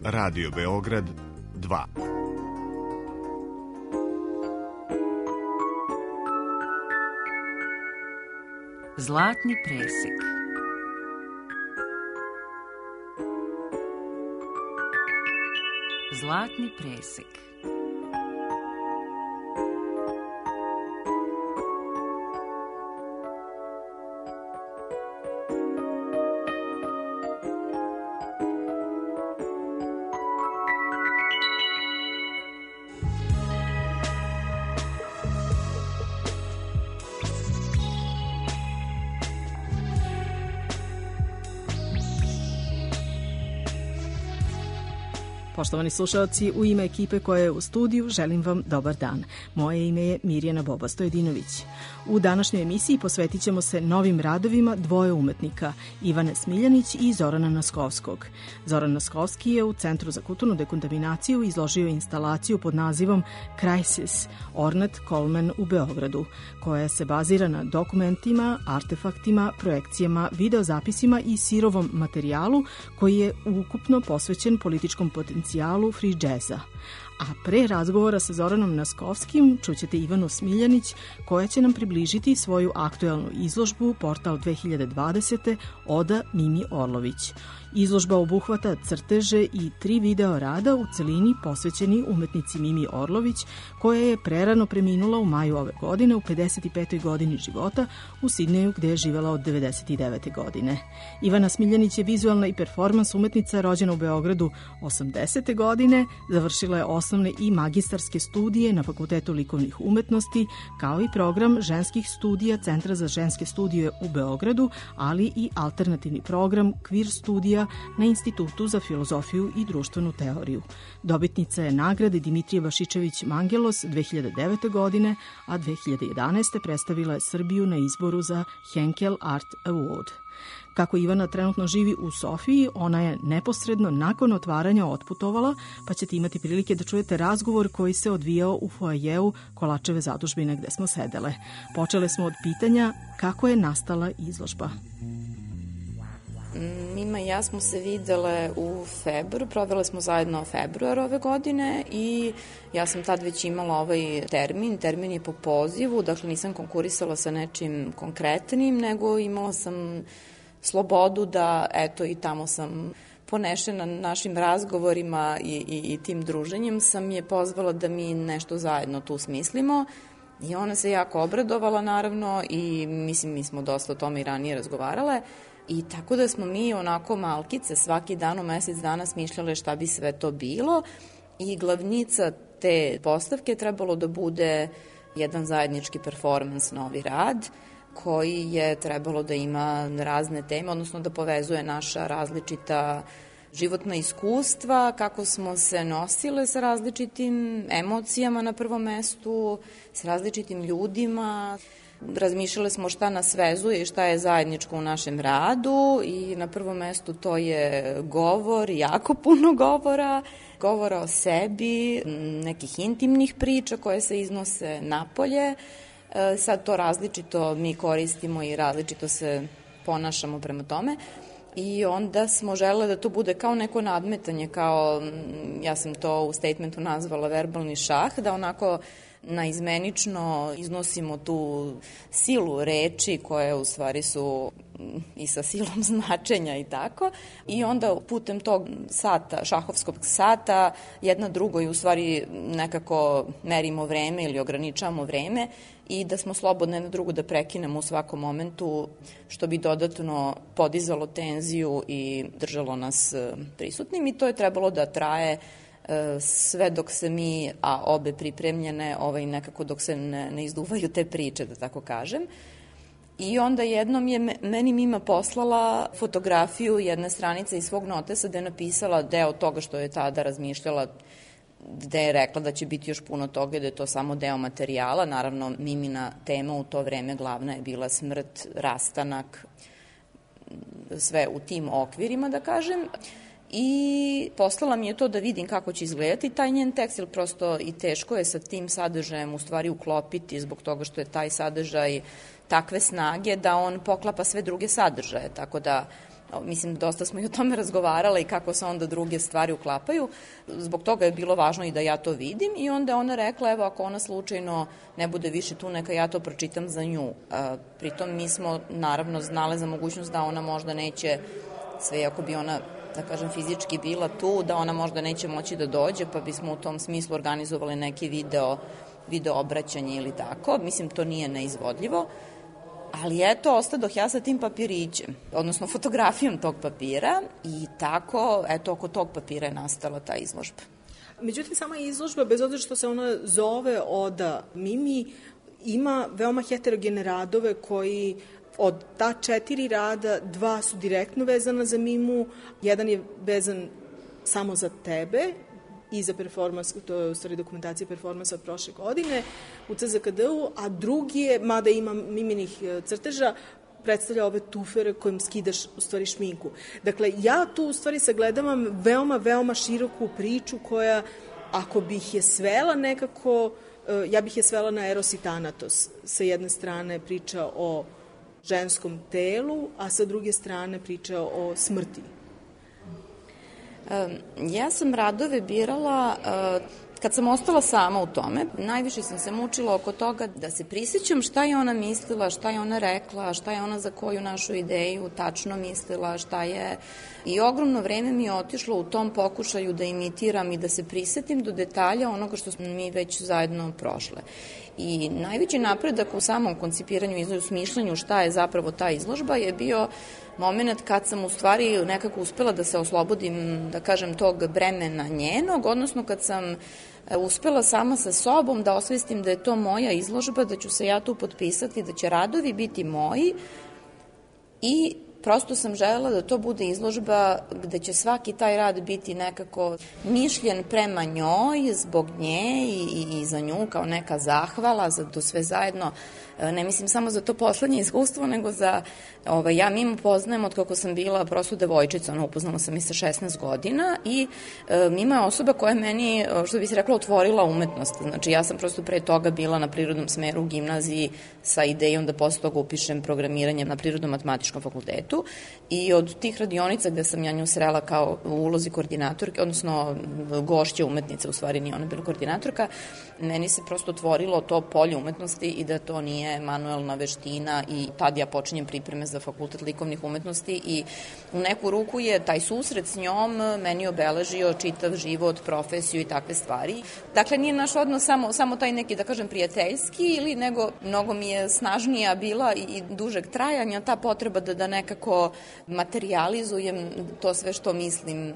Radio Beograd 2. Zlatni presek. Zlatni presek. Poštovani slušalci, u ime ekipe koja je u studiju želim vam dobar dan. Moje ime je Mirjana Boba-Stojedinović. U današnjoj emisiji posvetit ćemo se novim radovima dvoje umetnika, Ivane Smiljanić i Zorana Naskovskog. Zoran Naskovski je u Centru za kulturnu dekontaminaciju izložio instalaciju pod nazivom Crisis, Ornat Coleman u Beogradu, koja se bazira na dokumentima, artefaktima, projekcijama, videozapisima i sirovom materijalu koji je ukupno posvećen političkom potencijalu free jazza. A pre razgovora sa Zoranom Naskovskim čućete Ivanu Smiljanić koja će nam približiti svoju aktuelnu izložbu Portal 2020. Oda Mimi Orlović. Izložba obuhvata crteže i 3 video rada u celini posvećeni umetnici Mimi Orlović, koja je prerano preminula u maju ove godine u 55. godini života u Sidneju, gde je živela od 99. godine. Ivana Smiljanić je vizualna i performans umetnica rođena u Beogradu 80. godine, završila je osnovne i magistarske studije na Fakultetu likovnih umetnosti, kao i program ženskih studija Centra za ženske studije u Beogradu, ali i alternativni program Queer studija na Institutu za filozofiju i društvenu teoriju. Dobitnica je nagrade Dimitrije Vašičević-Mangelos 2009. godine, a 2011. predstavila je Srbiju na izboru za Henkel Art Award. Kako Ivana trenutno živi u Sofiji, ona je neposredno nakon otvaranja otputovala, pa ćete imati prilike da čujete razgovor koji se odvijao u foajeu Kolačeve zadužbine gde smo sedele. Počele smo od pitanja kako je nastala izložba. Mima i ja smo se videle u februaru, provele smo zajedno februar ove godine i ja sam tad već imala ovaj termin je po pozivu, dakle nisam konkurisala sa nečim konkretnim, nego imala sam slobodu da, eto, i tamo sam ponešena našim razgovorima i tim druženjem, sam je pozvala da mi nešto zajedno tu smislimo. I ona se jako obradovala, naravno, i mislim, mi smo dosta o tome i ranije razgovarale. I tako da smo mi onako malkice svaki dan u mesec dana smišljale šta bi sve to bilo i glavnica te postavke trebalo da bude jedan zajednički performans, novi rad, koji je trebalo da ima razne teme, odnosno da povezuje naša različita životna iskustva, kako smo se nosile sa različitim emocijama na prvom mestu, sa različitim ljudima. Razmišljale smo šta nas vezuje i šta je zajedničko u našem radu i na prvom mestu to je govor, jako puno govora o sebi, nekih intimnih priča koje se iznose napolje. Sad to različito mi koristimo i različito se ponašamo prema tome. I onda smo želele da to bude kao neko nadmetanje, kao, ja sam to u statementu nazvala verbalni šah, da onako naizmenično iznosimo tu silu reči koje u stvari su i sa silom značenja i tako. I onda putem tog sata, šahovskog sata, jedna drugoj u stvari nekako merimo vreme ili ograničavamo vreme i da smo slobodne na drugu da prekinemo u svakom momentu, što bi dodatno podizalo tenziju i držalo nas prisutnim. I to je trebalo da traje sve dok se mi, a obe pripremljene, nekako dok se ne izduvaju te priče, da tako kažem. I onda jednom je meni Mima poslala fotografiju jedne stranice iz svog notesa gde je napisala deo toga što je tada razmišljala, gde je rekla da će biti još puno toga, da je to samo deo materijala. Naravno, Mimina tema u to vreme glavna je bila smrt, rastanak, sve u tim okvirima, da kažem. I poslala mi je to da vidim kako će izgledati taj njen tekst, jer prosto i teško je sa tim sadržajem u stvari uklopiti zbog toga što je taj sadržaj takve snage da on poklapa sve druge sadržaje, tako da Mislim, dosta smo i o tome razgovarala i kako se onda druge stvari uklapaju. Zbog toga je bilo važno i da ja to vidim i onda ona rekla, evo, ako ona slučajno ne bude više tu, neka ja to pročitam za nju. Pritom mi smo naravno znale za mogućnost da ona možda neće, sve ako bi ona, da kažem, fizički bila tu, da ona možda neće moći da dođe, pa bismo u tom smislu organizovali neki video obraćanje ili tako. Mislim, to nije neizvodljivo. Ali eto, ostadoh ja sa tim papirićem, odnosno fotografijom tog papira i tako, eto, oko tog papira je nastala ta izložba. Međutim, sama izložba, bez obzira što se ona zove Oda Mimi, ima veoma heterogene radove koji od ta 4 rada, 2 su direktno vezana za Mimu, jedan je vezan samo za tebe i za performans, to je u stvari dokumentacija performansa od prošle godine u CZKD-u, a drugi je, mada ima Miminih crteža, predstavlja ove tufere kojim skidaš u stvari šminku. Dakle, ja tu u stvari sagledavam veoma široku priču koja, ako bih je svela nekako, ja bih je svela na Eros i Thanatos. Sa jedne strane priča o ženskom telu, a sa druge strane priča o smrti. Ja sam radove birala kad sam ostala sama u tome. Najviše sam se mučila oko toga da se prisjećam šta je ona mislila, šta je ona rekla, šta je ona za koju našu ideju tačno mislila, šta je... I ogromno vreme mi je otišlo u tom pokušaju da imitiram i da se prisjetim do detalja onoga što smo mi već zajedno prošle. I najveći napredak u samom koncipiranju i smišljanju šta je zapravo ta izložba je bio moment kad sam u stvari nekako uspela da se oslobodim, da kažem, tog bremena njenog, odnosno kad sam uspela sama sa sobom da osvestim da je to moja izložba, da ću se ja tu potpisati, da će radovi biti moji i prosto sam želela da to bude izložba gde će svaki taj rad biti nekako mišljen prema njoj, zbog nje i za nju kao neka zahvala za to sve zajedno. Ne mislim samo za to poslednje iskustvo, nego za, ja Mimu poznajem od kako sam bila prosto devojčica, upoznala sam i sa 16 godina i Mima je osoba koja je meni, što bi se rekla, otvorila umetnost. Znači ja sam prosto pre toga bila na prirodnom smeru u gimnaziji sa idejom da posle toga upišem programiranje na Prirodno-matematičkom fakultetu i od tih radionica gde sam ja nju srela kao u ulozi koordinatorke, odnosno gošće umetnice, u stvari nije ona bila koordinatorka, meni se prosto otvorilo to polje umetnosti i da to nije manuelna veština i tad ja počinjem pripreme za fakultet likovnih umetnosti i u neku ruku je taj susret s njom meni obeležio čitav život, profesiju i takve stvari. Dakle, nije naš odnos samo taj neki, da kažem, prijateljski ili nego mnogo mi je snažnija bila i dužeg trajanja ta potreba da nekako materializujem to sve što mislim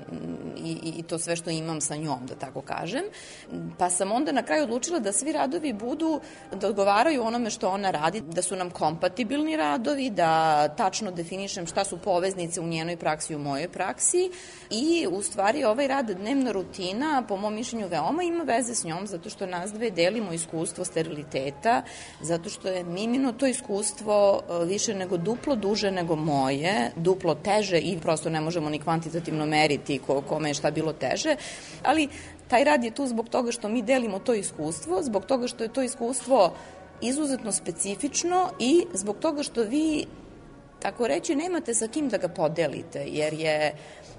i to sve što imam sa njom, da tako kažem. Pa sam onda na kraju odlučila da svi radovi budu, da odgovaraju onome što ona radi, da su nam kompatibilni radovi, da tačno definišem šta su poveznice u njenoj praksi i u mojoj praksi i u stvari ovaj rad Dnevna rutina po mom mišljenju veoma ima veze s njom zato što nas dve delimo iskustvo steriliteta, zato što je Mimino to iskustvo više nego duplo duže nego moje, duplo teže i prosto ne možemo ni kvantitativno meriti kome je šta bilo teže, ali taj rad je tu zbog toga što mi delimo to iskustvo, zbog toga što je to iskustvo izuzetno specifično i zbog toga što vi, tako reći, nemate sa kim da ga podelite, jer je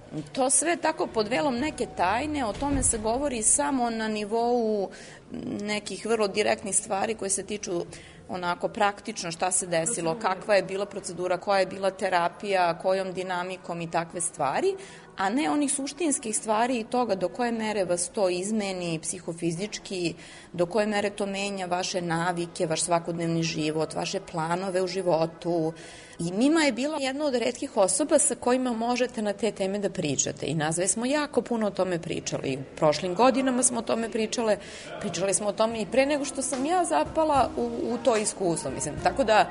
to sve tako pod velom neke tajne, o tome se govori samo na nivou nekih vrlo direktnih stvari koje se tiču onako praktično šta se desilo, kakva je bila procedura, koja je bila terapija, kojom dinamikom i takve stvari, a ne onih suštinskih stvari i toga do koje mere vas to izmeni psihofizički, do koje mere to menja vaše navike, vaš svakodnevni život, vaše planove u životu. I Mima je bila jedna od retkih osoba sa kojima možete na te teme da pričate i nazve smo jako puno o tome pričali. U prošlim godinama smo o tome pričali smo o tome i pre nego što sam ja zapala u to iskustvo. Tako da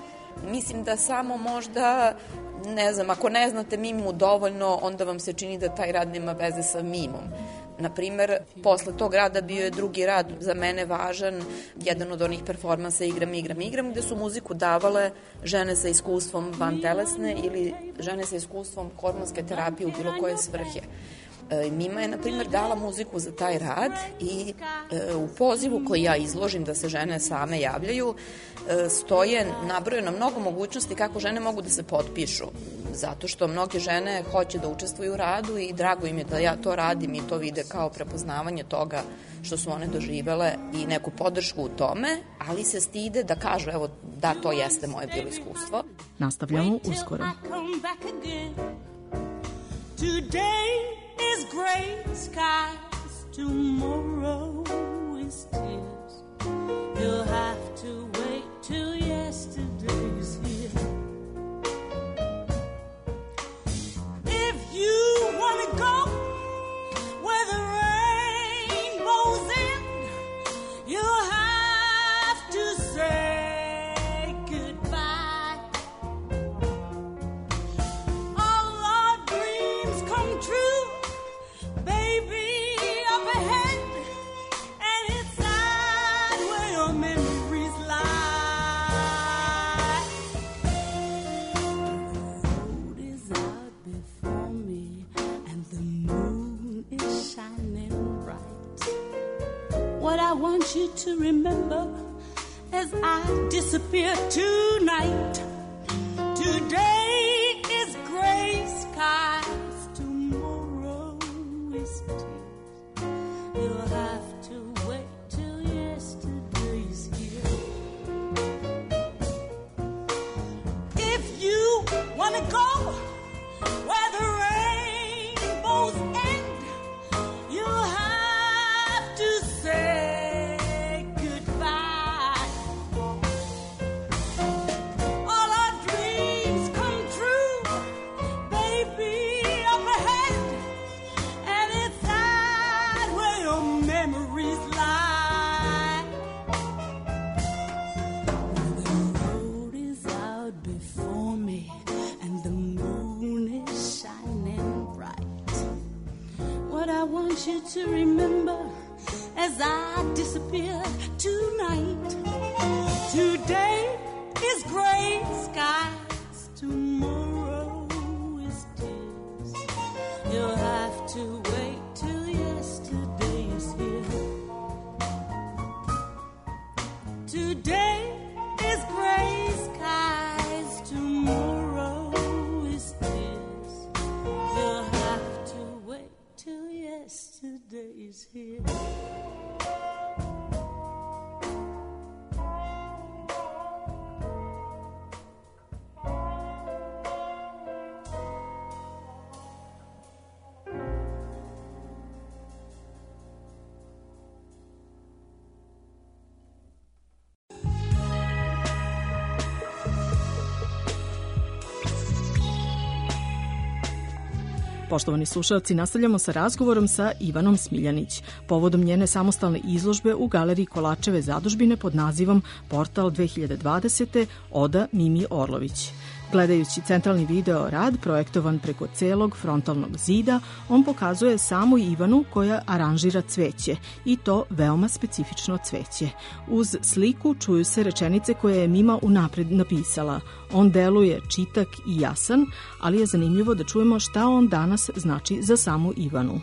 mislim da samo možda, ne znam, ako ne znate Mimu dovoljno, onda vam se čini da taj rad nema veze sa Mimom. Naprimer, posle tog rada bio je drugi rad za mene važan, jedan od onih performansa Igram, gde su muziku davale žene sa iskustvom vantelesne ili žene sa iskustvom hormonske terapije u bilo koje svrhe. Mima je, na primjer, dala muziku za taj rad i u pozivu koji ja izložim da se žene same javljaju stoje nabrojeno mnogo mogućnosti kako žene mogu da se potpišu. zato što mnoge žene hoće da učestvuju u radu i drago im je da ja to radim i to vide kao prepoznavanje toga što su one doživele i neku podršku u tome, ali se stide da kažu, evo, da, to jeste moje bilo iskustvo. Nastavljamo uskoro. Today is gray skies, tomorrow is tears. You'll have to wait till yesterday's here. If you want to go where the rainbow's end, you'll have to say goodbye. All our dreams come true, baby, up ahead, and it's sad where your memories lie. The road is out before me, and the moon is shining bright. What I want you to remember as I disappear tonight. Today is gray skies, tomorrow is tears. You'll have to wait till yesterday's here. If you want to go where the rainbows end, you'll have to say goodbye. All our dreams come true, baby, up ahead, and it's sad where your memories lie. The road is out before me, and the moon is shining bright. What I want you to remember as I disappear tonight. Today is gray skies, tomorrow is tears. You'll have to wait till yesterday is here. Today is gray skies, tomorrow is tears. You'll have to wait till yesterday is here. Poštovani slušalci, nastavljamo sa razgovorom sa Ivanom Smiljanić povodom njene samostalne izložbe u Galeriji Kolačeve zadužbine pod nazivom Portal 2020. Oda Mimi Orlović. Gledajući centralni video rad projektovan preko celog frontalnog zida, on pokazuje samu Ivanu koja aranžira cveće, i to veoma specifično cveće. Uz sliku čuju se rečenice koje je Mima unapred napisala. On deluje čitak i jasan, ali je zanimljivo da čujemo šta on danas znači za samu Ivanu.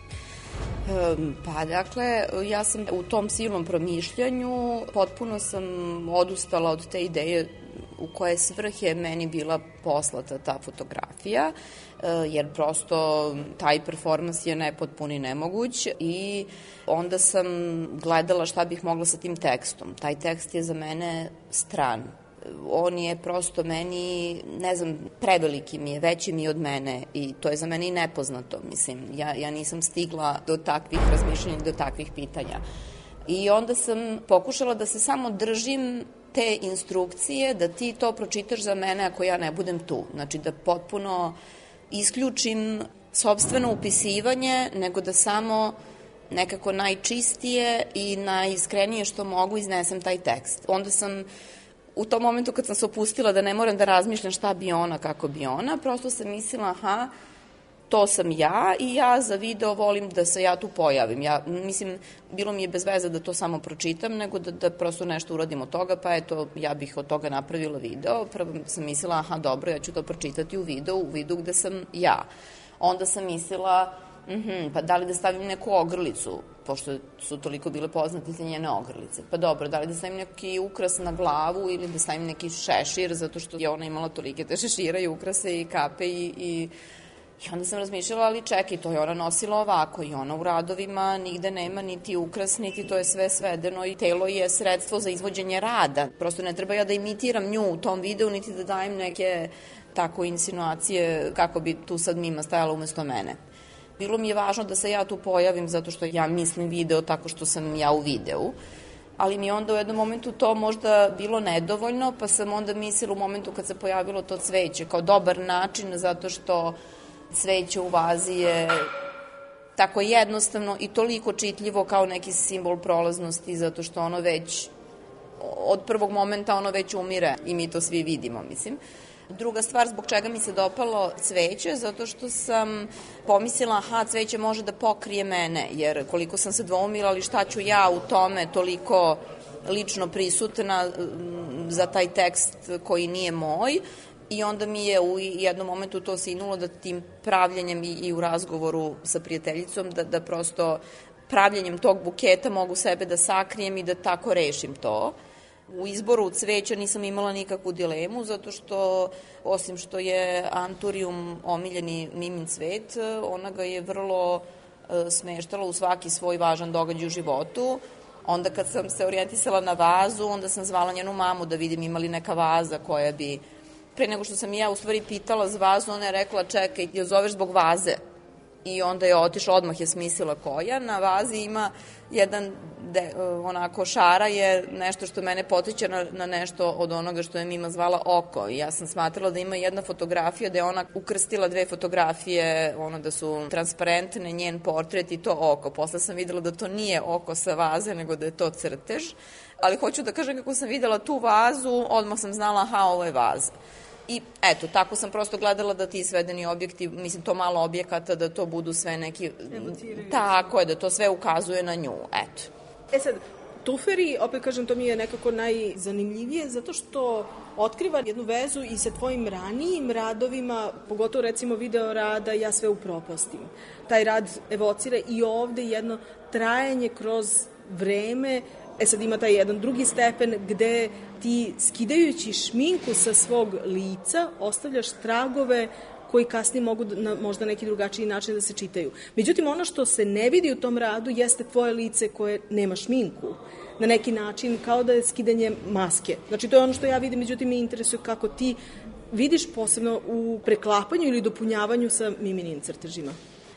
Pa dakle, ja sam u tom silnom promišljanju potpuno sam odustala od te ideje u koje svrhe meni bila poslata ta fotografija, jer prosto taj performans je nepotpun i nemoguć, i onda sam gledala šta bih mogla sa tim tekstom. Taj tekst je za mene stran. On je prosto meni, ne znam, preveliki mi je, veći mi je od mene, i to je za mene i nepoznato. Mislim, ja nisam stigla do takvih razmišljanja, do takvih pitanja. I onda sam pokušala da se samo držim te instrukcije, da ti to pročitaš za mene ako ja ne budem tu. Znači da potpuno isključim sopstveno upisivanje, nego da samo nekako najčistije i najiskrenije što mogu iznesem taj tekst. Onda sam u tom momentu kad sam se opustila da ne moram da razmišljam šta bi ona, kako bi ona, prosto sam mislila, aha, to sam ja i ja za video volim da se ja tu pojavim. Mislim, bilo mi je bez veze da to samo pročitam, nego da prosto nešto uradim od toga, pa eto, ja bih od toga napravila video. Prvo sam mislila, aha, dobro, ja ću to pročitati u videu gde sam ja. Onda sam mislila Pa da li da stavim neku ogrlicu, pošto su toliko bile poznate te njene ogrlice. Pa dobro, da li da stavim neki ukras na glavu ili da stavim neki šešir, zato što je ona imala tolike te šešira i ukrase i kape i onda sam razmišljala, ali čekaj, to je ona nosila ovako i ona u radovima nigde nema niti ukras, niti to je sve svedeno i telo je sredstvo za izvođenje rada. Prosto ne treba ja da imitiram nju u tom videu, niti da dajem neke tako insinuacije kako bi tu sad Mima stajala umesto mene. Bilo mi je važno da se ja tu pojavim zato što ja mislim video tako što sam ja u videu, ali mi je onda u jednom momentu to možda bilo nedovoljno, pa sam onda mislila u momentu kad se pojavilo to cveće kao dobar način, zato što cveće u vazi je tako jednostavno i toliko čitljivo kao neki simbol prolaznosti, zato što ono već od prvog momenta ono već umire i mi to svi vidimo, mislim. Druga stvar zbog čega mi se dopalo cveće, zato što sam pomislila, cveće može da pokrije mene, jer koliko sam se dvoumila, ali šta ću ja u tome toliko lično prisutna za taj tekst koji nije moj, i onda mi je u jednom momentu to sinulo da tim pravljenjem i u razgovoru sa prijateljicom, da prosto pravljenjem tog buketa mogu sebe da sakrijem i da tako rešim to. U izboru cveća nisam imala nikakvu dilemu, zato što, osim što je Anturium omiljeni Mimin cvet, ona ga je vrlo smeštala u svaki svoj važan događaj u životu. Onda kad sam se orijentisala na vazu, onda sam zvala njenu mamu da vidim ima li neka vaza koja bi... Pre nego što sam ja u stvari pitala za vazu, ona je rekla čekaj, joj zoveš zbog vaze? I onda je otišla, odmah je smislila koja. Na vazi ima jedan, onako, šara je nešto što mene potiče na nešto od onoga što je Mima zvala oko. I ja sam smatrala da ima jedna fotografija da je ona ukrstila dve fotografije, da su transparentne, njen portret i to oko. Posle sam videla da to nije oko sa vaze, nego da je to crtež. Ali hoću da kažem kako sam videla tu vazu, odmah sam znala, ovo je vaza. I eto, tako sam prosto gledala da ti svedeni objekti, mislim to malo objekata, da to budu sve neki... Tako je, da to sve ukazuje na nju, eto. Sad, Tuferi, opet kažem, to mi je nekako najzanimljivije, zato što otkriva jednu vezu i sa tvojim ranijim radovima, pogotovo recimo video rada Ja sve upropastim. Taj rad evocira i ovde jedno trajanje kroz vreme. Sad ima taj jedan drugi stepen gde ti, skidajući šminku sa svog lica, ostavljaš tragove koji kasnije mogu na možda neki drugačiji način da se čitaju. Međutim, ono što se ne vidi u tom radu jeste tvoje lice koje nema šminku. Na neki način kao da je skidanje maske. Znači, to je ono što ja vidim, međutim, me interesuje kako ti vidiš posebno u preklapanju ili dopunjavanju sa Miminim crtežima.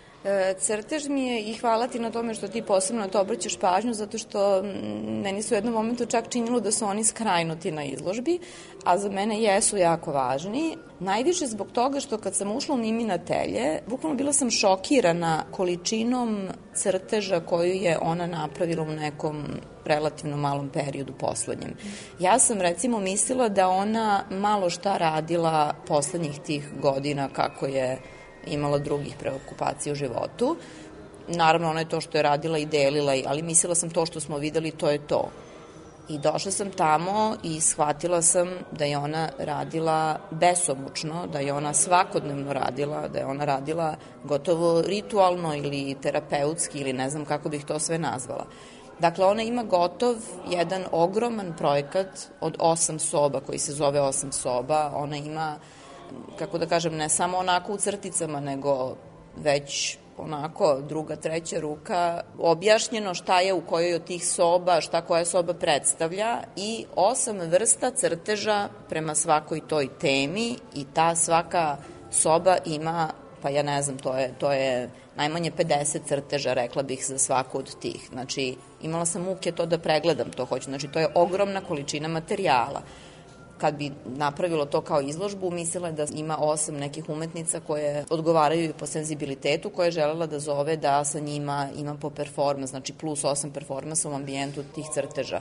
Crtež mi je, i hvala ti na tome što ti posebno na to obraćaš pažnju, zato što meni su u jednom momentu čak činilo da su oni skrajnuti na izložbi, a za mene jesu jako važni. Najviše zbog toga što kad sam ušla u Mimine atelje, bukvalno bila sam šokirana količinom crteža koju je ona napravila u nekom relativno malom periodu poslednjem. Ja sam recimo mislila da ona malo šta radila poslednjih tih godina kako je imala drugih preokupacija u životu. Naravno, ono je to što je radila i delila, ali mislila sam to što smo videli, to je to. I došla sam tamo i shvatila sam da je ona radila besomučno, da je ona svakodnevno radila, da je ona radila gotovo ritualno ili terapeutski ili ne znam kako bih to sve nazvala. Dakle, ona ima gotov jedan ogroman projekat od 8 soba koji se zove 8 soba. Ona ima, kako da kažem, ne samo onako u crticama, nego već onako druga, treća ruka, objašnjeno šta je u kojoj od tih soba, šta koja soba predstavlja i 8 vrsta crteža prema svakoj toj temi i ta svaka soba ima, pa ja ne znam, to je najmanje 50 crteža, rekla bih, za svaku od tih. Znači, imala sam muke to da pregledam, to hoću. Znači, to je ogromna količina materijala. Kad bi napravilo to kao izložbu, mislila je da ima 8 nekih umetnica koje odgovaraju po senzibilitetu, koje je želela da zove da sa njima ima po performans, znači plus 8 performansa u ambijentu tih crteža.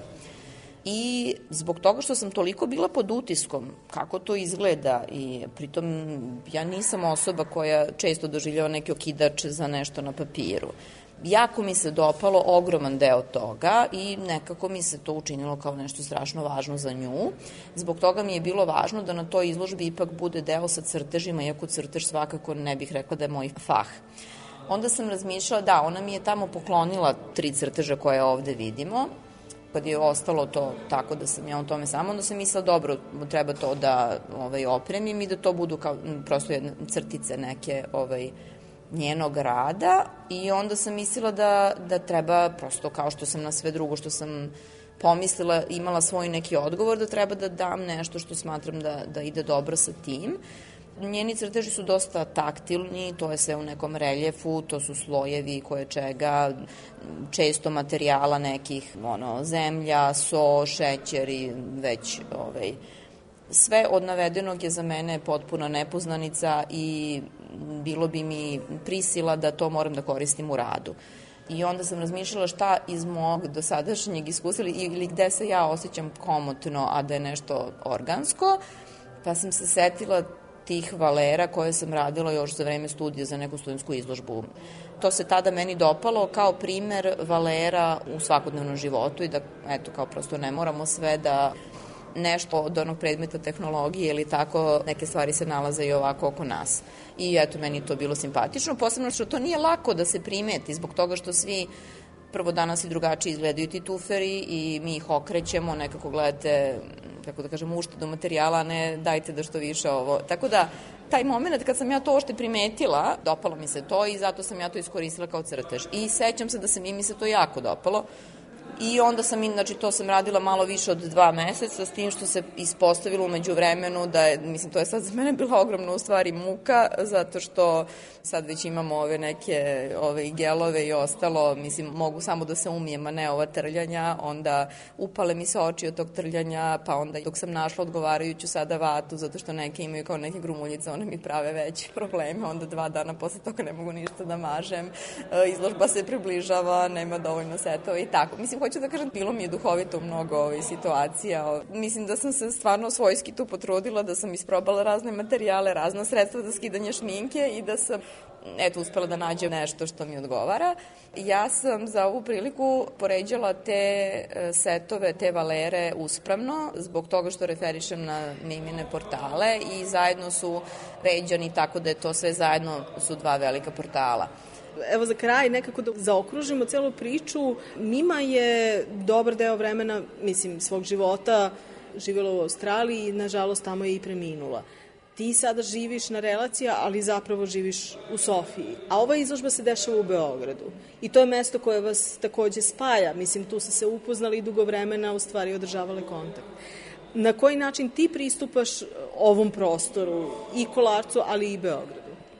I zbog toga što sam toliko bila pod utiskom kako to izgleda i pritom ja nisam osoba koja često doživljava neki okidač za nešto na papiru. Jako mi se dopalo ogroman deo toga i nekako mi se to učinilo kao nešto strašno važno za nju. Zbog toga mi je bilo važno da na toj izložbi ipak bude deo sa crtežima, iako crtež svakako ne bih rekla da je moj fah. onda sam razmišljala, da, ona mi je tamo poklonila 3 crteža koje ovde vidimo, kad je ostalo to tako da sam ja u tome sama, onda sam mislila, dobro, treba to da opremim i da to budu kao prosto jedne crtice neke njenog rada, i onda sam mislila da treba prosto, kao što sam na sve drugo što sam pomislila, imala svoj neki odgovor, da treba da dam nešto što smatram da ide dobro sa tim. Njeni crteži su dosta taktilni, to je sve u nekom reljefu, to su slojevi koje čega, često materijala nekih, zemlja, so, šećer i već sve od navedenog je za mene potpuna nepoznanica i bilo bi mi prisila da to moram da koristim u radu. I onda sam razmišljala šta iz mog dosadašnjeg iskustva ili gde se ja osjećam komotno, a da je nešto organsko, pa sam se setila tih valera koje sam radila još za vreme studija za neku studentsku izložbu. To se tada meni dopalo kao primer valera u svakodnevnom životu i da, eto, kao prosto ne moramo sve da nešto od onog predmeta tehnologije ili tako, neke stvari se nalaze i ovako oko nas. I eto, meni to bilo simpatično, posebno što to nije lako da se primeti, zbog toga što svi prvo danas i drugačije izgledaju ti tuferi i mi ih okrećemo, nekako gledate, kako da kažem, uštedu materijala, a ne dajte da što više ovo. Tako da, taj moment kad sam ja to ošte primetila, dopalo mi se to i zato sam ja to iskoristila kao crtež. I sećam se da mi se to jako dopalo. I onda sam, znači, to sam radila malo više od 2 meseca, s tim što se ispostavilo umeđu vremenu da je, mislim, to je sad za mene bila ogromna u stvari muka, zato što sad već imamo ove neke gelove i ostalo, mislim, mogu samo da se umijem, a ne ova trljanja, onda upale mi se oči od tog trljanja, pa onda dok sam našla odgovarajuću sada vatu, zato što neke imaju kao neke grumuljice, one mi prave veće probleme, onda 2 dana posle toga ne mogu ništa da mažem, izložba se približava, nema dovoljno setova i tako. Mislim, hoću da kažem, bilo mi je duhovito mnogo situacija. Mislim da sam se stvarno svojski tu potrudila, da sam isprobala razne materijale, razna sredstva za skidanje šminke i da sam, eto, uspela da nađem nešto što mi odgovara. Ja sam za ovu priliku poređala te setove, te valere uspravno, zbog toga što referišem na Mimine portale i zajedno su ređani, tako da je to sve zajedno su 2 velika portala. Evo za kraj, nekako da zaokružimo celu priču, Mima je dobar deo vremena, mislim, svog života živjela u Australiji i nažalost tamo je i preminula. Ti sada živiš na Relacija, ali zapravo živiš u Sofiji. A ova izložba se dešava u Beogradu. I to je mesto koje vas takođe spaja. Mislim, tu ste se upoznali i dugo vremena u stvari održavale kontakt. Na koji način ti pristupaš ovom prostoru, i Kolarcu, ali i Beogradu?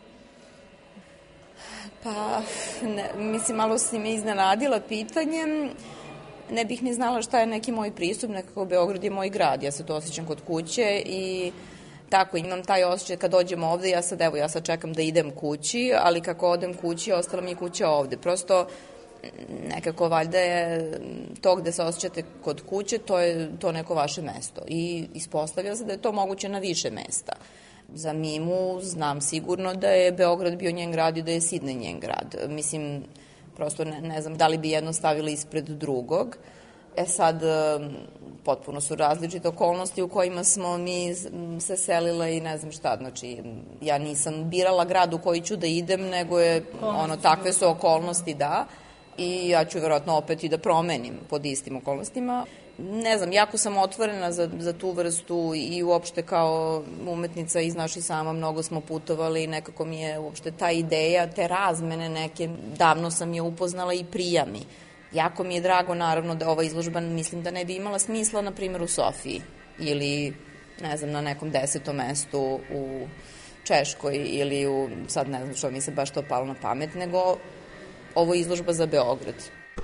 Pa, mislim, malo si me iznenadila pitanjem. Ne bih ni znala šta je neki moj pristup, nekako Beograd je moj grad, ja se to osjećam kod kuće i tako, imam taj osjećaj kad dođem ovde, ja sad čekam da idem kući, ali kako odem kući, ostala mi je kuća ovde. Prosto, nekako valjda je to gde se osjećate kod kuće, to je to neko vaše mesto. I ispostavlja se da je to moguće na više mesta. Za Mimu znam sigurno da je Beograd bio njen grad i da je Sidnej njen grad. Mislim, prosto ne znam da li bi jedno stavili ispred drugog. Sad, potpuno su različite okolnosti u kojima smo mi se selile i ne znam šta. Znači, ja nisam birala grad u koji ću da idem, nego je, takve su okolnosti, da. I ja ću verovatno opet i da promenim pod istim okolnostima. Ne znam, jako sam otvorena za tu vrstu i uopšte kao umetnica i znaš i sama, mnogo smo putovali i nekako mi je uopšte ta ideja, te razmene neke, davno sam je upoznala i prija mi. Jako mi je drago, naravno, da ova izložba, mislim da ne bi imala smisla, na primjer, u Sofiji ili, ne znam, na nekom 10. mestu u Češkoj ili sad ne znam što mi se baš to palo na pamet, nego ovo je izložba za Beograd.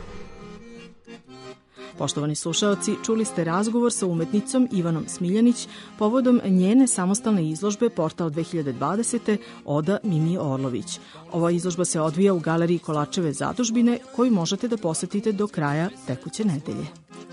Poštovani slušaoci, čuli ste razgovor sa umetnicom Ivanom Smiljanić povodom njene samostalne izložbe Portal 2020. Oda Mimi Orlović. Ova izložba se odvija u galeriji Kolačeve zadužbine, koju možete da posetite do kraja tekuće nedelje.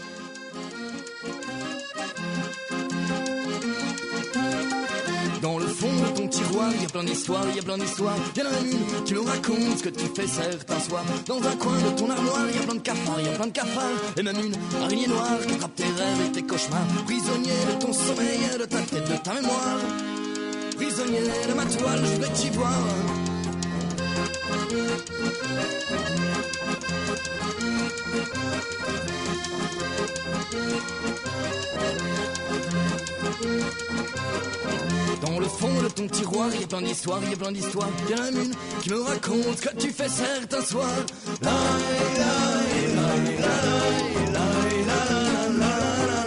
Dans le fond de ton tiroir, il y a plein d'histoires, il y a plein d'histoires. Viens la nuit, tu nous racontes ce que tu fais certains soirs. Dans un coin de ton armoire, il y a plein de cafards, il y a plein de cafards. Et même une araignée noire qui attrape tes rêves et tes cauchemars. Prisonnier de ton sommeil, de ta tête, de ta mémoire. Prisonnier de ma toile, je voudrais t'y voir. Dans le fond de ton tiroir, il y a plein d'histoires, il y a plein d'histoires. Il y en a une qui me raconte ce que tu fais certains soirs. La, la, la, la, la, la, la,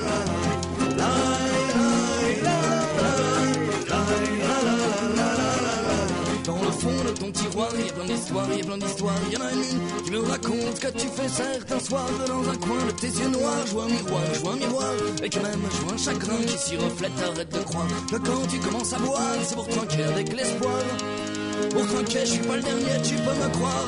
fond de ton tiroir, il y a plein d'histoires, il y a plein d'histoires. Il y en a une qui me raconte ce que tu fais certains soirs. Dans un coin de tes yeux noirs, je vois un miroir. Et que même je vois un chagrin qui s'y reflète, arrête de croire que quand tu commences à boire, c'est pour trinquer avec l'espoir. Pour trinquer, je suis pas le dernier, tu peux me croire.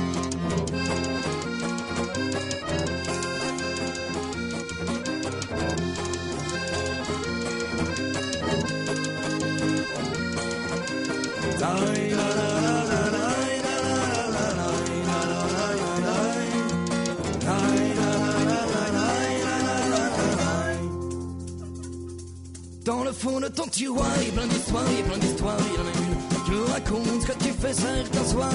Dans le fond de ton tiroir, il y a plein d'histoires, il y a plein d'histoires. Il y en a une qui me raconte ce que tu fais certains soirs.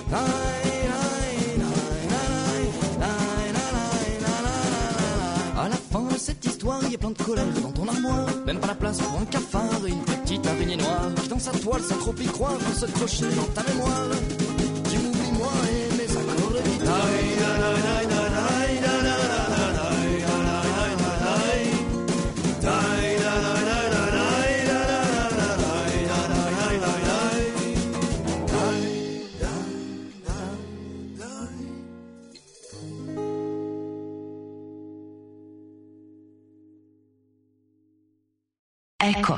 À la fin de cette histoire, il y a plein de colère dans ton armoire. Même pas la place pour un cafard et une petite araignée noire qui dans sa toile sans trop y croire pour se crocher dans ta mémoire. Tu m'oublies moi et mes accords de guitare. Eko.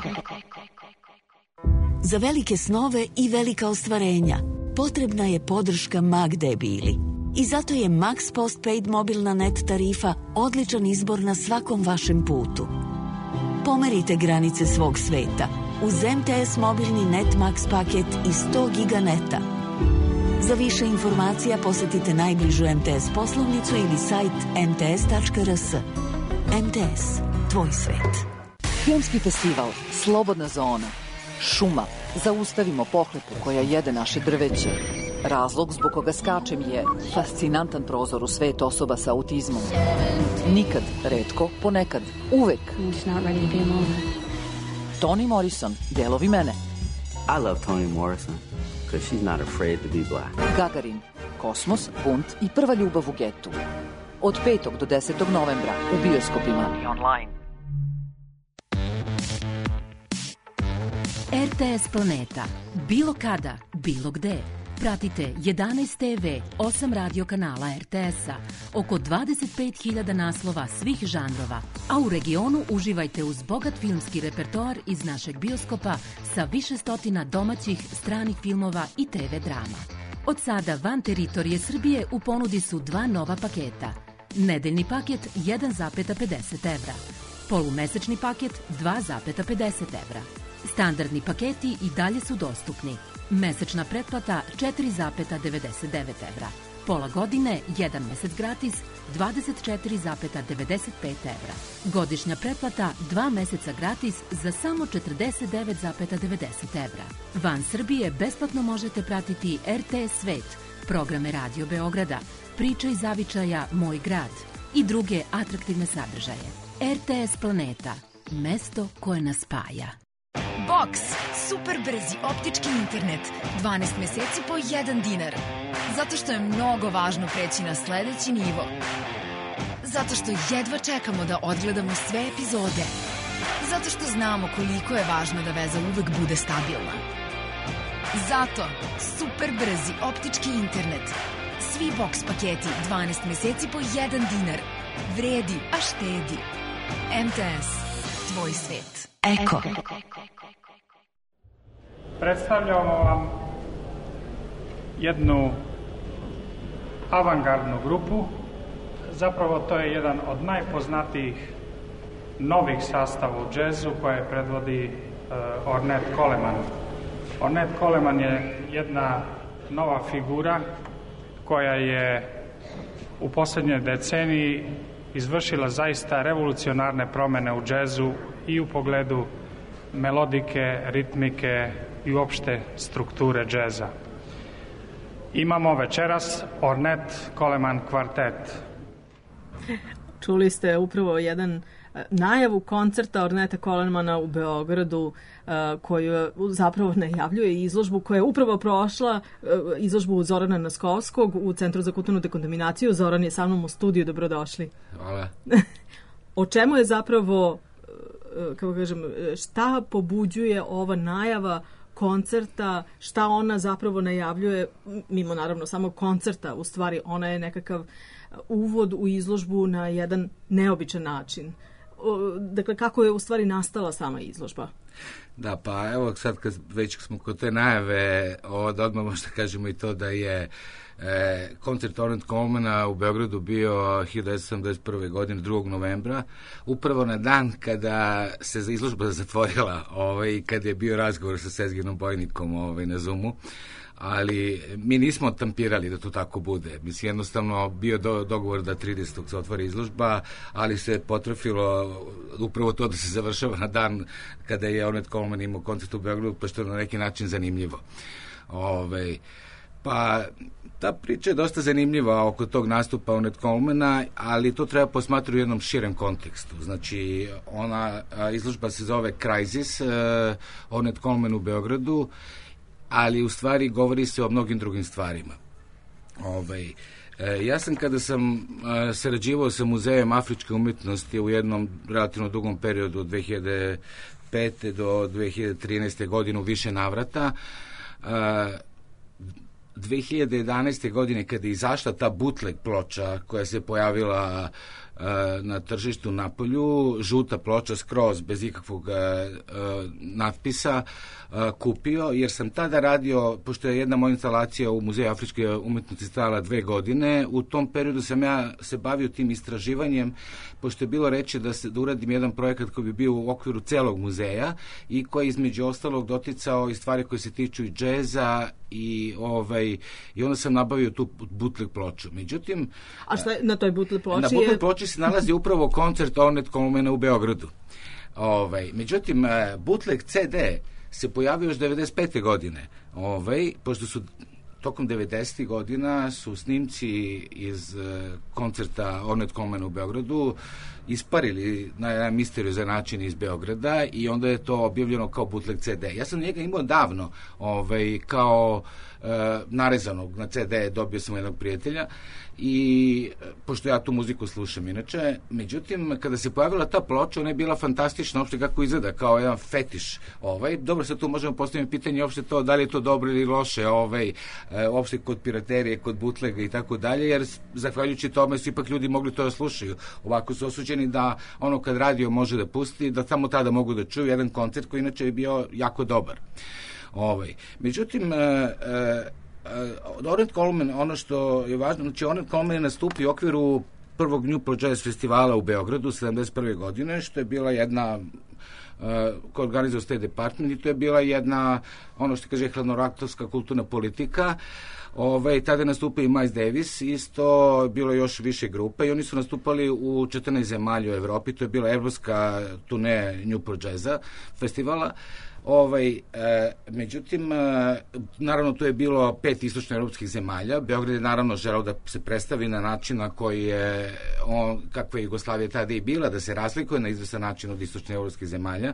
Za velike snove i velika ostvarenja potrebna je podrška ma gde bili. I zato je Max Postpaid mobilna net tarifa odličan izbor na svakom vašem putu. Pomerite granice svog sveta uz MTS mobilni net Max paket i 100 giga neta. Za više informacija posetite najbližu MTS poslovnicu ili sajt mts.rs. MTS, tvoj svet. Filmski festival Slobodna zona. Šuma. Zaustavimo pohlepu koja jede naše drveće. Razlog zbog koga skačem je fascinantan prozor u svet osoba sa autizmom. Nikad, retko, ponekad, uvek. Toni Morrison, delovi mene. I love Toni Morrison because she's not afraid to be black. Gagarin, Kosmos, bunt i prva ljubav u getu. Od 5. do 10. novembra u bioskopima i online. RTS Planeta. Bilo kada, bilo gde. Pratite 11 TV, 8 radio kanala RTS-a, oko 25.000 naslova svih žanrova, a u regionu uživajte uz bogat filmski repertoar iz našeg bioskopa sa više stotina domaćih, stranih filmova i TV drama. Od sada van teritorije Srbije u ponudi su 2 nova paketa. Nedeljni paket 1,50 evra. Polumesečni paket 2,50 evra. Standardni paketi i dalje su dostupni. Mesečna pretplata 4,99 evra. Pola godine, 1 mesec gratis, 24,95 evra. Godišnja pretplata 2 meseca gratis za samo 49,90 evra. Van Srbije besplatno možete pratiti RTS Svet, programe Radio Beograda, Priče iz zavičaja Moj grad i druge atraktivne sadržaje. RTS Planeta, mesto koje nas spaja. Box, super brzi optički internet, 12 meseci po 1 dinar. Zato što je mnogo važno preći na sledeći nivo. Zato što jedva čekamo da odgledamo sve epizode. Zato što znamo koliko je važno da veza uvek bude stabilna. Zato super brzi optički internet. Svi Box paketi 12 meseci po 1 dinar. Vredi, a štedi. MTS, tvoj svet. Eko. Predstavljamo vam jednu avangardnu grupu. Zapravo to je jedan od najpoznatijih novih sastava u džezu koje predvodi Ornette Coleman. Ornette Coleman je jedna nova figura koja je u poslednjoj deceniji izvršila zaista revolucionarne promene u džezu i u pogledu melodike, ritmike i uopšte strukture džeza. Imamo večeras Ornette Coleman kvartet. Čuli ste upravo jedan najavu koncerta Ornetta Colemana u Beogradu, koju zapravo najavljuje izložbu koja je upravo prošla, izložbu Zorana Naskovskog u Centru za kulturnu dekontaminaciju. Zoran je sa mnom u studiju, dobrodošli. Hvala. O čemu je zapravo, kako kažem, šta pobuđuje ova najava koncerta, šta ona zapravo najavljuje, mimo naravno samo koncerta, u stvari ona je nekakav uvod u izložbu na jedan neobičan način. Dakle, kako je u stvari nastala sama izložba? Da, pa evo sad kad već smo kod te najave, odmah možda kažemo i to da je koncert Ornette Colemana u Beogradu bio 1971. godine, 2. novembra, upravo na dan kada se izložba zatvorila, kada je bio razgovor sa Sezginom Bojnikom na Zoomu. Ali mi nismo tampirali da to tako bude. Mislim, jednostavno bio dogovor da 30. se otvori izložba, ali se potrafilo upravo to da se završava na dan kada je Ornette Coleman imao koncert u Beogradu, pa što je na neki način zanimljivo. Pa ta priča je dosta zanimljiva oko tog nastupa Ornette Colemana, ali to treba posmatrati u jednom širem kontekstu. Znači, izložba se zove Crisis, Ornette Coleman u Beogradu, ali u stvari govori se o mnogim drugim stvarima. Ja sam, kada sam sarađivao sa Muzejem afričke umetnosti u jednom relativno dugom periodu od 2005. do 2013. godine u više navrata, 2011. godine kada je izašla ta bootleg ploča koja se pojavila na tržištu napolju, žuta ploča skroz bez ikakvog natpisa, kupio, jer sam tada radio, pošto je jedna moja instalacija u Muzeju afričke umetnosti trajala 2 godine, u tom periodu sam ja se bavio tim istraživanjem, pošto je bilo reći da uradim jedan projekat koji bi bio u okviru celog muzeja i koji između ostalog doticao i stvari koje se tiču i džeza i onda sam nabavio tu bootleg ploču. Međutim, a šta je na toj bootleg ploči? Na bootleg ploči se nalazi upravo koncert Ornette Colemana u Beogradu. Međutim, bootleg CD se pojavio još 95. godine. Pošto su tokom 90. godina su snimci iz koncerta Ornette Colemana u Beogradu isparili na jedan misteriozan način iz Beograda i onda je to objavljeno kao bootleg CD. Ja sam njega imao davno kao narezanog na CD, dobio sam jednog prijatelja i pošto ja tu muziku slušam inače, međutim kada se pojavila ta ploča, ona je bila fantastična uopšte kako izgleda, kao jedan fetiš. Dobro, sad tu možemo postaviti pitanje uopšte to, da li je to dobro ili loše, uopšte kod piraterije, kod bootlega i tako dalje, jer zahvaljujući tome su ipak ljudi mogli to da slušaju. Ovako su osuđeni da ono kad radio može da pusti, da samo tada mogu da čuju jedan koncert koji inače je bio jako dobar. Međutim, Ornette Coleman, ono što je važno, znači Ornette Coleman je nastupio u okviru prvog Newport Jazz festivala u Beogradu 71. godine, što je bila jedna koja organizuje State Department i to je bila jedna, ono što kaže, hladnoratovska kulturna politika. Tada je nastupio i Miles Davis, isto bilo još više grupe i oni su nastupali u 14 zemalja u Evropi, to je bila evropska turne Newport Jazza festivala. Međutim, naravno tu je bilo 5 istočnoevropskih zemalja. Beograd je naravno želeo da se predstavi na način na koji je kakva je Jugoslavija tada i bila, da se razlikuje na izvestan način od istočnoevropskih zemalja.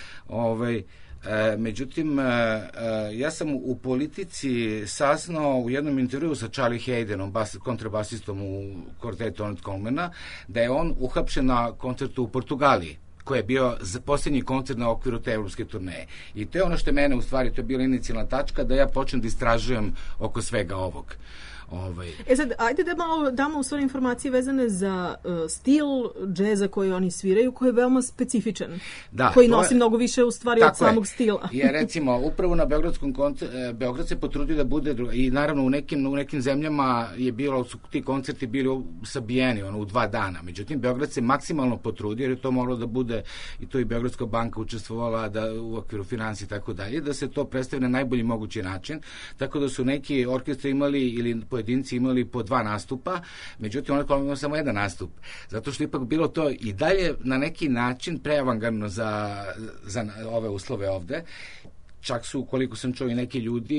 Međutim, ja sam u politici saznao u jednom intervjuu sa Charlie Haydenom, kontrabasistom u kvartetu Ornette Colemana, da je on uhapšen na koncertu u Portugaliji, koji je bio posljednji koncert na okviru te evropske turneje. I to je ono što je mene, u stvari, to je bila inicijalna tačka da ja počnem da istražujem oko svega ovog. Sad, ajde da malo damo u stvari informacije vezane za stil džeza koji oni sviraju, koji je veoma specifičan, koji nosi mnogo više u stvari od samog stila. Jer recimo, upravo na Beogradskom Beograd se potrudio da bude i naravno u nekim zemljama je bilo, su ti koncerti bili sabijeni u 2 dana. Međutim, Beograd se maksimalno potrudio jer je to moglo da bude, i to i Beogradska banka učestvovala u okviru financije i tako dalje, da se to predstavi na najbolji mogući način, tako da su neki orkestri imali ili pojedinci imali po 2 nastupa, međutim Ornette Coleman imao samo 1 nastup, zato što ipak bilo to i dalje na neki način preavangardno za ove uslove ovde. Čak su, koliko sam čuo, i neki ljudi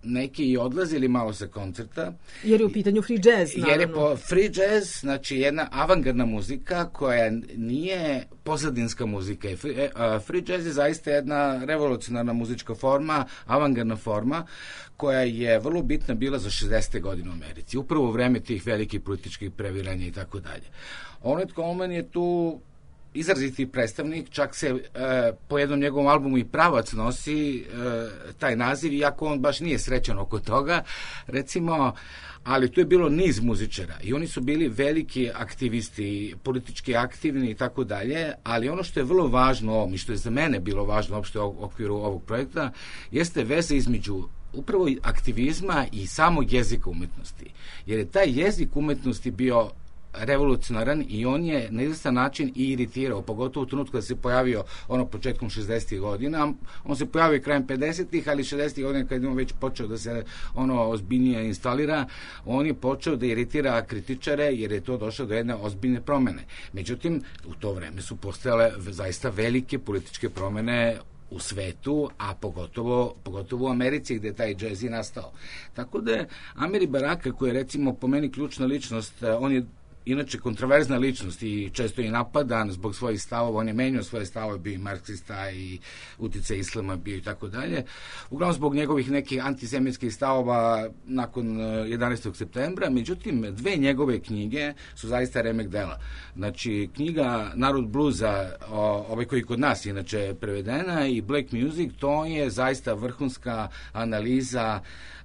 neki i odlazili malo sa koncerta. Jer je u pitanju free jazz, naravno. Jer je free jazz, znači jedna avangardna muzika koja nije pozadinska muzika. Free jazz je zaista jedna revolucionarna muzička forma, avangardna forma, koja je vrlo bitna bila za 60. godine u Americi. Upravo u vreme tih velikih političkih previranja i tako dalje. Ornette Coleman je tu izraziti predstavnik, čak se po jednom njegovom albumu i pravac nosi taj naziv, iako on baš nije srećan oko toga, recimo, ali tu je bilo niz muzičara i oni su bili veliki aktivisti, politički aktivni i tako dalje, ali ono što je vrlo važno ovom i što je za mene bilo važno uopšte u okviru ovog projekta, jeste veza između upravo aktivizma i samog jezika umetnosti. Jer je taj jezik umetnosti bio revolucionaran i on je na izvestan način i iritirao, pogotovo u trenutku kada se pojavio početkom 60. godina. On se pojavio krajem 50. ali 60. godina kada je on već počeo da se ozbiljnije instalira, on je počeo da iritira kritičare jer je to došlo do jedne ozbiljne promene. Međutim, u to vreme su postojale zaista velike političke promene u svetu, a pogotovo u Americi gde je taj džez i nastao. Tako da je Amiri Baraka, koji je recimo po meni ključna ličnost, on je inače kontroverzna ličnost i često je napadan zbog svojih stavova, on je menjao svoje stavove, bio i marksista i uticaj islama bio i tako dalje. Uglavnom zbog njegovih nekih antisemitskih stavova nakon 11. septembra, međutim, dve njegove knjige su zaista remek dela. Znači, knjiga Narod bluza, koji kod nas inače prevedena, i Black Music, to je zaista vrhunska analiza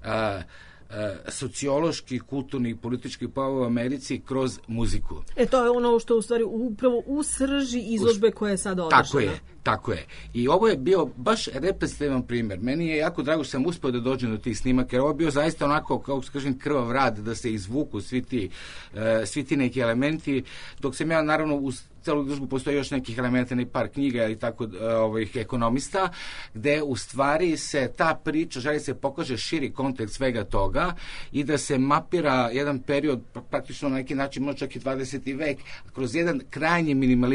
socioloških, kulturnih, političkih pojava u Americi kroz muziku. To je ono što u stvari upravo u srži izložbe koja je sada održana. Tako je. I ovo je bio baš reprezentativan primjer. Meni je jako drago što sam uspeo da dođem do tih snimaka, jer ovo je bio zaista onako, kako se kažem, krvav rad, da se izvuku svi ti neki elementi, dok sam ja naravno uz celu izložbu postoji još nekih elementa, ne par knjiga i tako ekonomista, gde u stvari se ta priča, želi se pokaže širi kontekst svega toga i da se mapira jedan period, praktično na neki način, možda čak i 20. vek, kroz jedan krajnje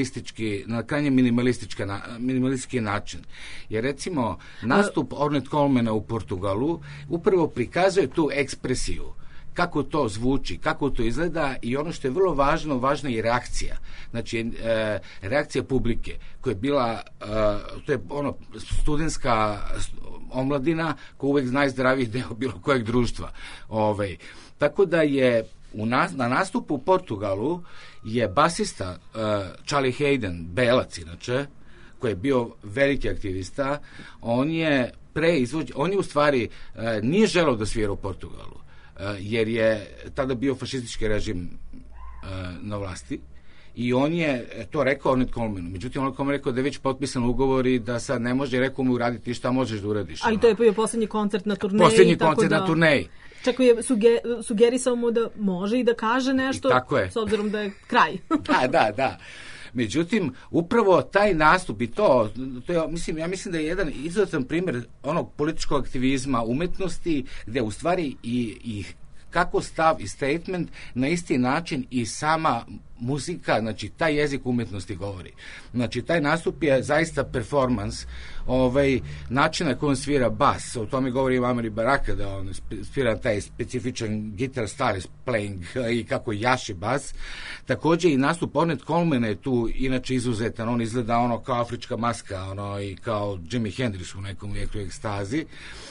minimalistički način. Jer recimo nastup Ornette Colemana u Portugalu upravo prikazuje tu ekspresiju, kako to zvuči, kako to izgleda, i ono što je vrlo važno, važna je reakcija. Znači, reakcija publike, koja je bila, to je studentska omladina, koja uvek najzdraviji deo bilo kojeg društva. Tako da je na nastupu u Portugalu je basista Charlie Hayden, belac inače, koji je bio veliki aktivista, on je u stvari nije želeo da svira u Portugalu, jer je tada bio fašistički režim na vlasti, i on je to rekao Ornette Colemanu. Međutim, Ornette Coleman rekao da je već potpisan ugovor i da sad ne može, rekao mu uraditi šta možeš da uradiš. A i to je bio poslednji koncert na turneji. Na turneji. Čak je sugerisao mu da može i da kaže nešto, s obzirom da je kraj. Da. Međutim, upravo taj nastup i to je, ja mislim da je jedan izuzetan primjer onog političkog aktivizma umetnosti, gde u stvari i kako stav i statement na isti način i sama muzika, znači taj jezik umetnosti govori. Znači, taj nastup je zaista performans, način na kojem svira bas, o tome govori Amiri Baraka, da on svira taj specifičan guitar style playing i kako jaši bas. Takođe i nastup Ornette Colemana je tu inače izuzetan, on izgleda kao afrička maska, i kao Jimi Hendrix u nekom ekstazi.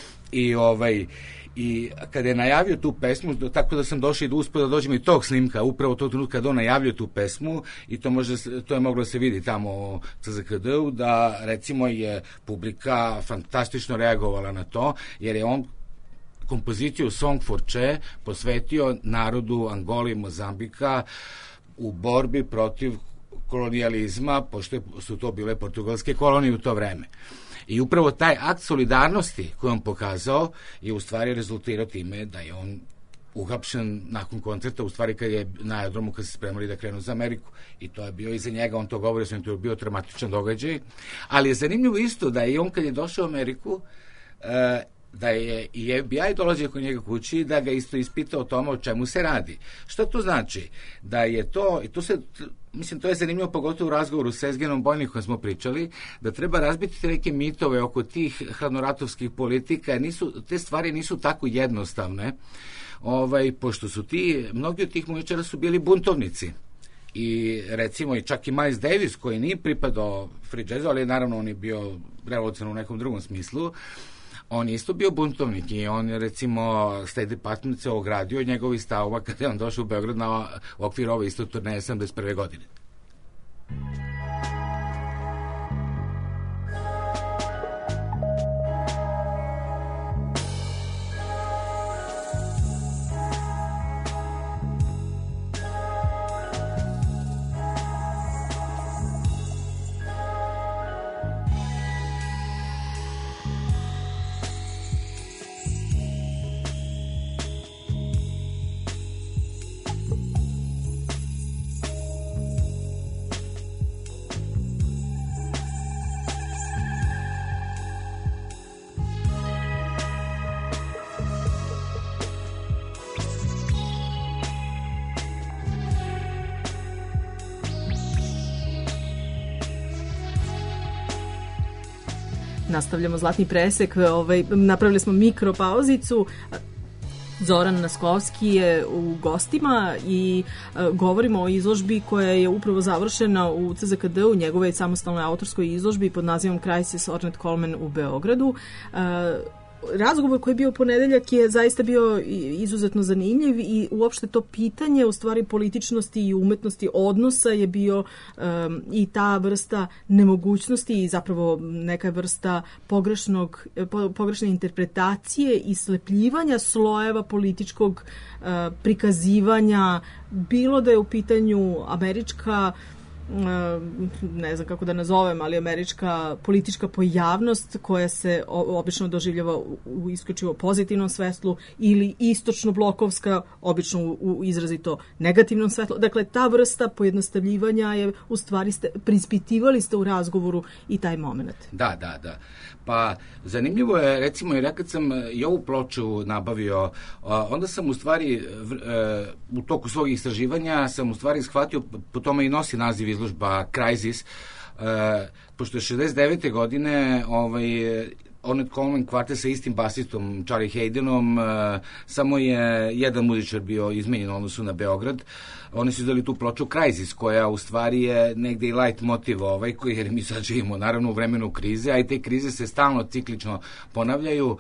I kada je najavio tu pesmu, tako da sam došao i da uspio da dođem i tog snimka, upravo tog trenutka kada on najavio tu pesmu, i to je moglo da se vidi tamo u CZKD-u, da recimo je publika fantastično reagovala na to, jer je on kompoziciju Song for Che posvetio narodu Angole i Mozambika u borbi protiv kolonijalizma, pošto su to bile portugalske kolonije u to vreme. I upravo taj akt solidarnosti koji on pokazao je u stvari rezultirao time da je on uhapšen nakon koncerta, u stvari kad je na aerodromu kad se spremali da krenu za Ameriku. I to je bio iza njega, on to govori, to je bio traumatičan događaj. Ali je zanimljivo isto da je on kad je došao u Ameriku, da je i FBI dolazio kod njega kući i da ga isto ispitao o tome o čemu se radi. Što to znači? Da je to, i to se, mislim, to je zanimljivo pogotovo u razgovoru s Ezgenom Bojnik kojom smo pričali, da treba razbiti neke mitove oko tih hladnoratovskih politika, te stvari nisu tako jednostavne, pošto su mnogi od tih muzičara su bili buntovnici. I recimo i čak i Miles Davis koji nije pripadao free jazzu, ali naravno on je bio revolucionaran u nekom drugom smislu, on je isto bio buntovnik i on je recimo State Department se ogradio od njegovih stavova kada je on došao u Beograd u okviru ove isto turneje 71. godine. Nastavljamo Zlatni presek, napravili smo mikropauzicu. Zoran Naskovski je u gostima i govorimo o izložbi koja je upravo završena u CZKD-u, njegovoj samostalnoj autorskoj izložbi pod nazivom Crisis Ornette Coleman u Beogradu. Razgovor koji je bio ponedeljak je zaista bio izuzetno zanimljiv i uopšte to pitanje u stvari političnosti i umetnosti odnosa je bio i ta vrsta nemogućnosti i zapravo neka vrsta pogrešne interpretacije i slepljivanja slojeva političkog prikazivanja, bilo da je u pitanju američka, ne znam kako da nazovem, ali američka politička pojavnost koja se obično doživljava u isključivo pozitivnom svetlu ili istočno-blokovska, obično u izrazito negativnom svetlu. Dakle, ta vrsta pojednostavljivanja je u stvari preispitivali ste u razgovoru i taj moment. Da. Pa zanimljivo je, recimo, jer ja kad sam i ovu ploču nabavio, onda sam u stvari u toku svog istraživanja sam u stvari shvatio, po tome i nosi naziv izložba Crisis, pošto je 69. godine Ornette Coleman kvartet sa istim basistom Charlie Haydenom, samo je jedan muzičar bio izmenjen u odnosu na Beograd. Oni su izdali tu ploču Crisis, koja u stvari je negde i light motiv koji, jer mi sad živimo naravno u vremenu krize, a i te krize se stalno ciklično ponavljaju.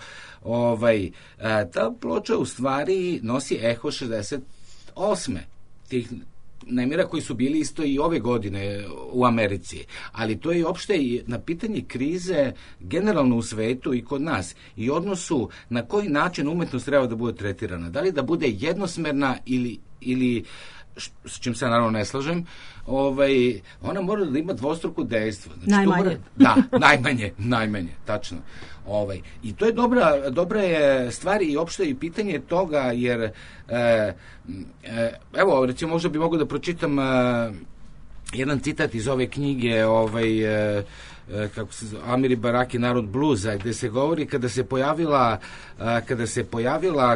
Ta ploča u stvari nosi eho 68. tih nemira koji su bili isto i ove godine u Americi, ali to je opšte i na pitanje krize generalno u svetu i kod nas i odnosu na koji način umetnost treba da bude tretirana, da li da bude jednosmerna ili s čim se naravno ne slažem, ona mora da ima dvostruko dejstvo. Znači, najmanje, tačno. I to je dobra je stvar i opšte i pitanje toga, jer evo, recimo, možda bi mogao da pročitam jedan citat iz ove knjige kako se zove, Amiri Baraki, Narod bluza, gde se govori kada se pojavila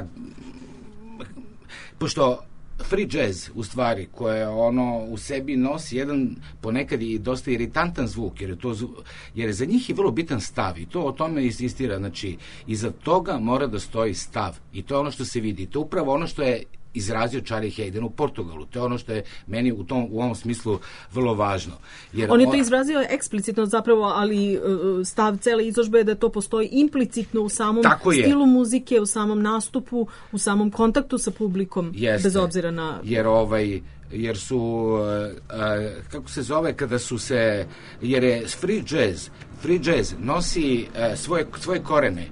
pošto free jazz, u stvari, koje ono u sebi nosi jedan ponekad i dosta iritantan zvuk, jer je za njih i vrlo bitan stav i to o tome insistira, znači iza toga mora da stoji stav i to je ono što se vidi, to je upravo ono što je izrazio Charlie Hayden u Portugalu. To je ono što je meni u ovom smislu vrlo važno. Jer on je to izrazio eksplicitno zapravo, ali stav cele izložbe je da to postoji implicitno u samom stilu muzike, u samom nastupu, u samom kontaktu sa publikom, bez obzira na... Jer su, kako se zove, jer je free jazz nosi svoje korene,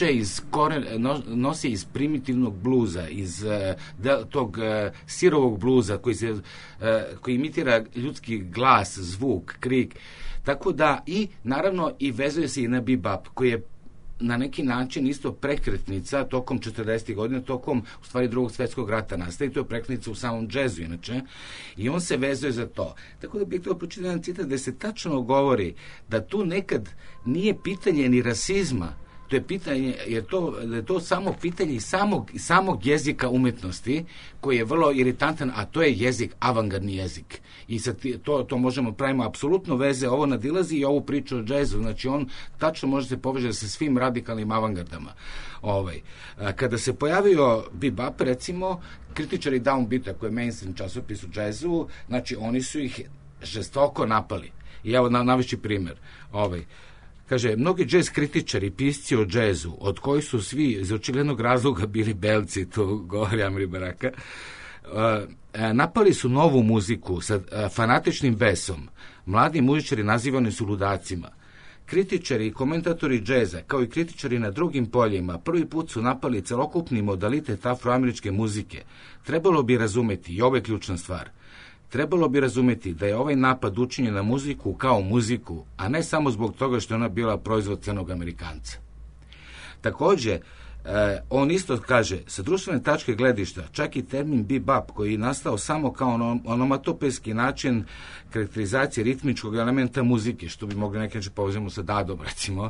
nosi iz primitivnog bluza, iz tog sirovog bluza koji imitira ljudski glas, zvuk, krik, tako da i naravno i vezuje se i na bebop, koji je na neki način isto prekretnica tokom 40. godina, tokom u stvari Drugog svjetskog rata nastaje, to je prekretnica u samom džezu inače, i on se vezuje za to. Tako da bih htio pročitati jedan citat gde se tačno govori da tu nekad nije pitanje ni rasizma, to je pitanje, jer je to samo pitanje samog jezika umetnosti, koji je vrlo iritantan, a to je jezik, avangardni jezik. I sad to možemo pravimo apsolutno veze, ovo nadilazi i ovu priču o džezu, znači on tačno može se povežati sa svim radikalnim avangardama. Kada se pojavio bebop, recimo, kritičari downbeata, koji je mainstream časopis u džezu, znači oni su ih žestoko napali. I evo navešći primer. Kaže, mnogi džez kritičari, pisci o džezu, od koji su svi iz očiglednog razloga bili belci, to govori Amiri Baraka, napali su novu muziku sa fanatičnim besom. Mladi muzičari nazivani su ludacima. Kritičari i komentatori džeza, kao i kritičari na drugim poljima, prvi put su napali celokupni modalitet afroameričke muzike. Trebalo bi razumeti, i ovo je ključna stvar, trebalo bi razumeti da je ovaj napad učinjen na muziku kao muziku, a ne samo zbog toga što je ona bila proizvod crnog Amerikanca. Takođe, on isto kaže, sa društvene tačke gledišta, čak i termin bebop, koji je nastao samo kao onomatopejski način karakterizacije ritmičkog elementa muzike, što bi mogli nekako povezati sa dadom, recimo,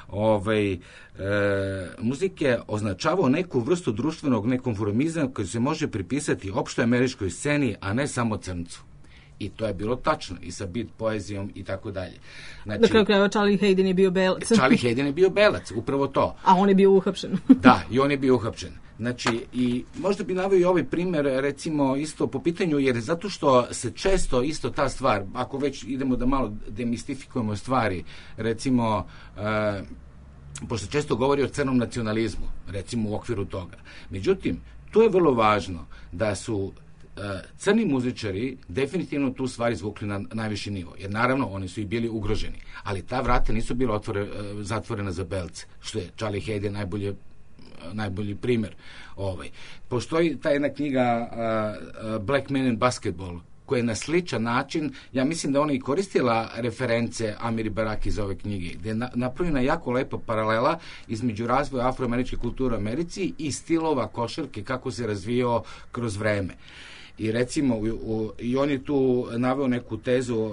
muzike označavao neku vrstu društvenog nekonformizma koji se može pripisati opštoj američkoj sceni, a ne samo crncu. I to je bilo tačno, i sa beat poezijom i tako dalje. Znači, na kraju krajeva Charlie Hayden je bio belac. Charlie Hayden je bio belac, upravo to. A on je bio uhapšen. Da, i on je bio uhapšen. Znači, i možda bi naveo i ovaj primer, recimo, isto po pitanju, jer zato što se često isto ta stvar, ako već idemo da malo demistifikujemo stvari, recimo, pošto često govori o crnom nacionalizmu, recimo u okviru toga. Međutim, tu je vrlo važno da su crni muzičari definitivno tu stvar izvukli na najviši nivo, jer naravno oni su i bili ugroženi, ali ta vrata nisu bila zatvorena za belce, što je Charlie Hayden najbolji primer. Postoji ta jedna knjiga Black Men in Basketball, koja je na sličan način, ja mislim da ona i koristila reference Amiri Baraki iz ove knjige, gde je napravljena jako lepa paralela između razvoja afroameričke kulture u Americi i stilova košarke, kako se razvijao kroz vreme. I recimo, i on je tu naveo neku tezu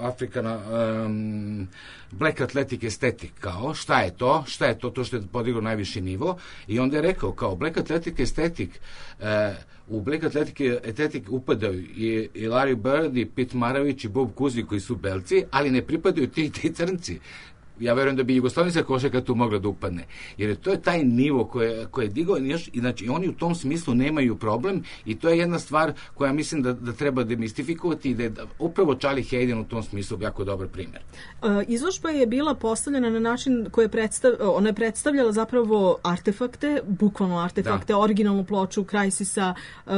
Black Athletic Aesthetic, kao šta je to to što je podiglo najviši nivo, i onda je rekao kao Black Athletic Aesthetic, u Black Athletic upadaju i Larry Bird i Pete Maravić i Bob Cousy, koji su belci, ali ne pripadaju ti crnci. Ja verujem da bi jugoslovenska košarka tu mogla da upadne. Jer to je taj nivo koje je digao, i znači oni u tom smislu nemaju problem, i to je jedna stvar koja mislim da treba demistifikovati, i da je upravo Charlie Hayden u tom smislu jako dobar primjer. Izložba je bila postavljena na način koji ona je predstavljala zapravo artefakte, bukvalno artefakte, originalnu ploču Crisisa,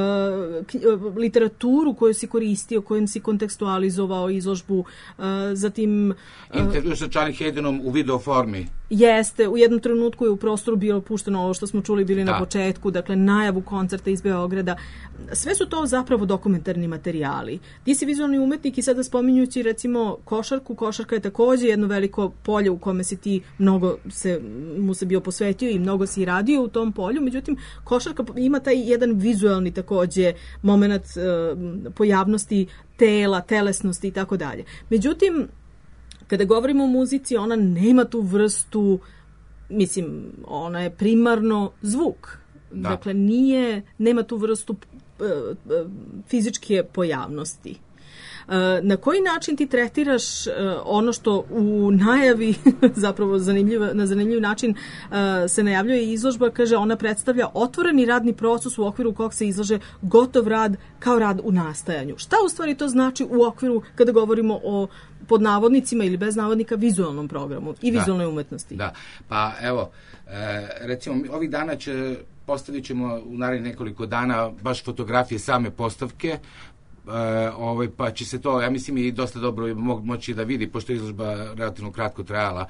literaturu koju si koristio, kojim si kontekstualizovao izložbu, zatim intervju sa Charlie Haydenom u video formi. Jeste, u jednom trenutku je u prostoru bilo pušteno ovo što smo čuli bili na početku, dakle najavu koncerta iz Beograda. Sve su to zapravo dokumentarni materijali. Ti si vizualni umetnik i sada spominjući recimo košarku, košarka je takođe jedno veliko polje u kome si ti mnogo mu se bio posvetio i mnogo si radio u tom polju, međutim košarka ima taj jedan vizualni takođe moment pojavnosti tela, telesnosti i tako dalje. Međutim, kada govorimo o muzici, ona nema tu vrstu, mislim, ona je primarno zvuk. Da. Dakle, nema tu vrstu fizičke pojavnosti. Na koji način ti tretiraš ono što u najavi, zapravo na zanimljiv način se najavljuje izložba, kaže ona predstavlja otvoreni radni proces u okviru kog se izlaže gotov rad kao rad u nastajanju. Šta u stvari to znači u okviru kada govorimo o pod navodnicima ili bez navodnika vizualnom programu i vizualnoj umetnosti? Da, pa evo, recimo ovih dana postavit ćemo u narednih nekoliko dana baš fotografije same postavke, pa će se to, ja mislim, i dosta dobro moći da vidi, pošto je izložba relativno kratko trajala.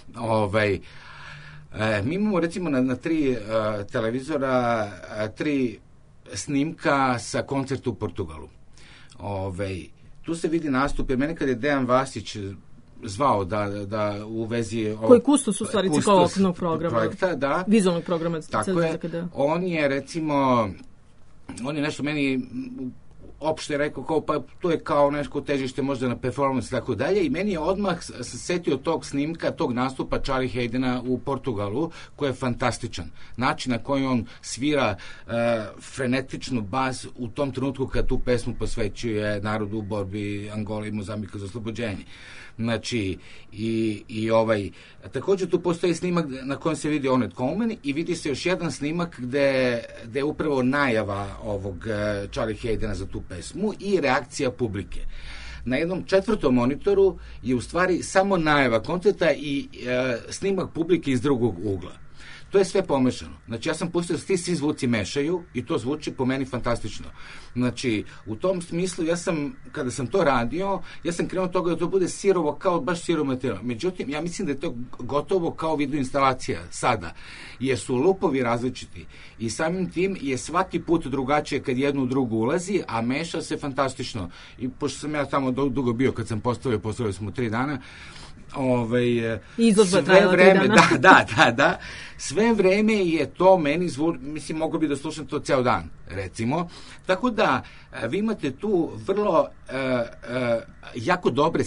Mi imamo recimo na 3 televizora 3 snimka sa koncerta u Portugalu. Tu se vidi nastup, jer mene kad je Dejan Vasić zvao da u vezi... Koji kustos u stvari cikloknog programa. Projekta, da. Vizualnog programa. Tako je. On je, recimo, nešto meni opšte rekao kao pa to je kao nešto težište možda na performans i tako dalje i meni je odmah setio tog snimka, tog nastupa Charlie Haydena u Portugalu koji je fantastičan. Način na koji on svira frenetičnu bas u tom trenutku kad tu pesmu posvećuje narodu u borbi Angole i Mozambika za oslobođenje. Znači, također tu postoji snimak na kojem se vidi Ornette Coleman i vidi se još jedan snimak gde je upravo najava ovog Charlie Haydena za tu pesmu i reakcija publike. Na jednom četvrtom monitoru je u stvari samo najava koncerta i snimak publike iz drugog ugla. To je sve pomešano. Znači, ja sam pustio da svi zvuci mešaju i to zvuči po meni fantastično. Znači, u tom smislu, kada sam to radio, ja sam krenuo toga da to bude sirovo, kao baš sirovo materijal. Međutim, ja mislim da je to gotovo kao video instalacija sada, jer su lupovi različiti i samim tim je svaki put drugačije kad jedno u drugu ulazi, a meša se fantastično. I pošto sam ja tamo dugo bio, kad sam postavili smo 3 dana, izložba trajala 3 dana. Da. Sve vreme je to meni mislim, mogu bi da slušam to ceo dan, recimo. Tako da, vi imate tu vrlo jako dobre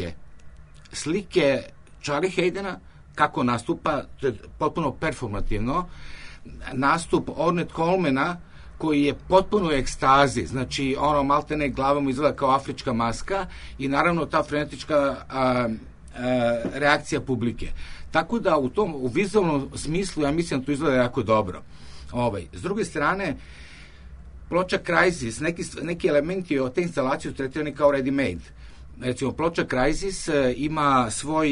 slike Charlie Haydena, kako nastupa, to je potpuno performativno, nastup Ornette Colemana, koji je potpuno u ekstazi, znači ono maltene glavom izgleda kao afrička maska i naravno ta frenetička reakcija publike. Tako da u vizualnom smislu ja mislim da to izgleda jako dobro. S druge strane, ploča Crisis, neki elementi od te instalacije su tretirani kao ready made. Recimo, ploča Crisis ima svoj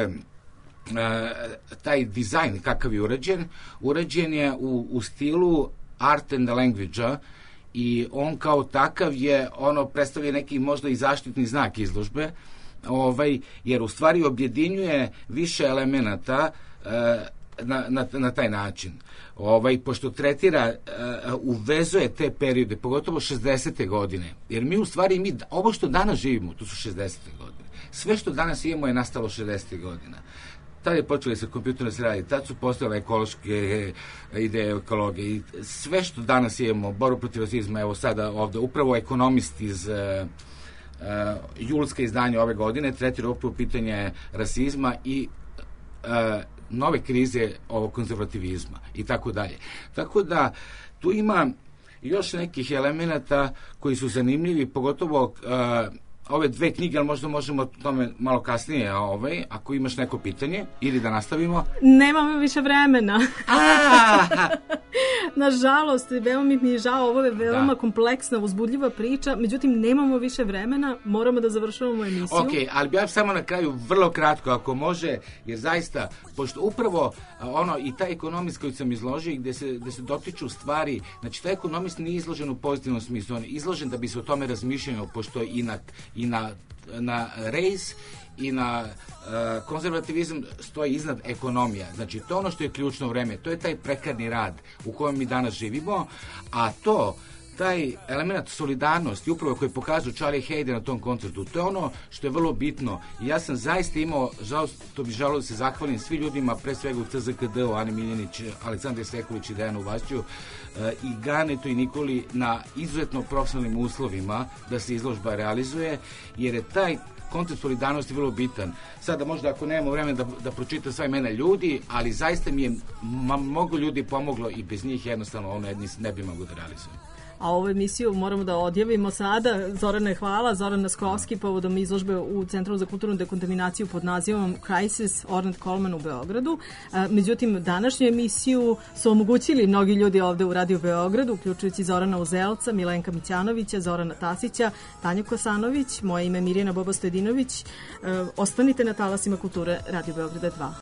taj dizajn kakav je urađen je u stilu art and language-a i on kao takav je, predstavlja neki možda i zaštitni znak izložbe, jer u stvari objedinjuje više elemenata na taj način. Pošto tretira, uvezuje te periode, pogotovo 60. godine, jer mi u stvari, ovo što danas živimo, to su 60. godine. Sve što danas imamo je nastalo 60. godina. Tad je počeli sa kompjuterom se raditi, tad su postojale ekološke ideje ekologije i sve što danas imamo, borbu protiv rasizma, evo sada ovde, upravo ekonomist iz julska izdanja ove godine tretira upravo pitanje rasizma i nove krize ovog konzervativizma i tako dalje. Tako da tu ima još nekih elemenata koji su zanimljivi, pogotovo ove 2 knjige, ali možda možemo o tome malo kasnije, ako imaš neko pitanje, ili da nastavimo. Nemamo više vremena. Nažalost, veoma mi je žao, ovo je veoma kompleksna, uzbudljiva priča, međutim, nemamo više vremena, moramo da završavamo emisiju. Ok, ali bi ja samo na kraju vrlo kratko, ako može, jer zaista, pošto upravo i taj ekonomist koji sam izložio, gde se dotiču stvari, znači taj ekonomist nije izložen u pozitivnom smislu, on je izložen da bi se o tome razmišljeno, pošto i na race i na konzervativizam stoji iznad ekonomija. Znači, to je ono što je ključno vreme, to je taj prekarni rad u kojem mi danas živimo, a taj element solidarnosti, upravo koji pokazuje Charlie Hayden na tom koncertu, to je ono što je vrlo bitno. I ja sam zaista imao, to bih želeo da se zahvalim svi ljudima, pre svega u CZKD-u, Ani Miljanić, Aleksandar Sekulić i Dejanu Vašću, i Ganetu i Nikoli na izuzetno profesionalnim uslovima da se izložba realizuje, jer je taj koncept solidarnosti vrlo bitan. Sada možda ako nemamo vremena da pročitam sva imena ljudi, ali zaista mi je mnogo ljudi pomoglo i bez njih jednostavno ono ne bi mogu da realizujem. A ovu emisiju moramo da odjavimo sada. Zorane, hvala. Zoran Skrovski povodom izložbe u Centru za kulturnu dekontaminaciju pod nazivom Crisis Ornette Coleman u Beogradu. Međutim, današnju emisiju su omogućili mnogi ljudi ovde u Radio Beogradu, uključujući Zorana Uzelca, Milenka Mićanovića, Zorana Tasića, Tanju Kosanović. Moje ime je Mirjana Boba Stojedinović. Ostanite na talasima kulture Radio Beograda 2.